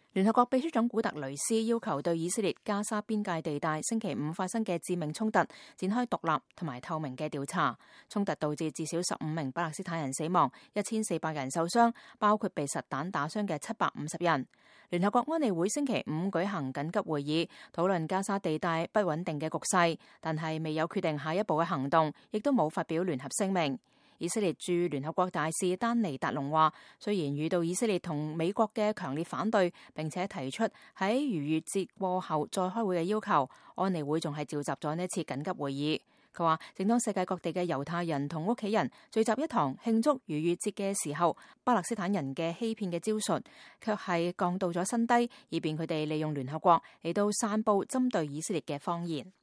聯合國秘書長古特雷斯要求對以色列加沙邊界地帶星期五發生嘅致命衝突展開獨立同埋透明嘅調查。衝突導致至少15名巴勒斯坦人死亡，1400人受傷，包括被實彈打傷嘅750人。聯合國安理會星期五舉行緊急會議，討論加沙地帶不穩定嘅局勢，但係未有決定下一步嘅行動，亦都冇發表聯合聲明。以色列駐聯合國大使丹尼達龍話，雖然遇到以色列同美國嘅強烈反對，並且提出喺逾越節過後再開會嘅要求，安理會仲係召集咗呢次緊急會議。佢話，正當世界各地嘅猶太人同屋企人聚集一堂慶祝逾越節嘅時候，巴勒斯坦人嘅欺騙嘅招數卻係降到咗新低，以便佢哋利用聯合國嚟到散佈針對以色列嘅謊言。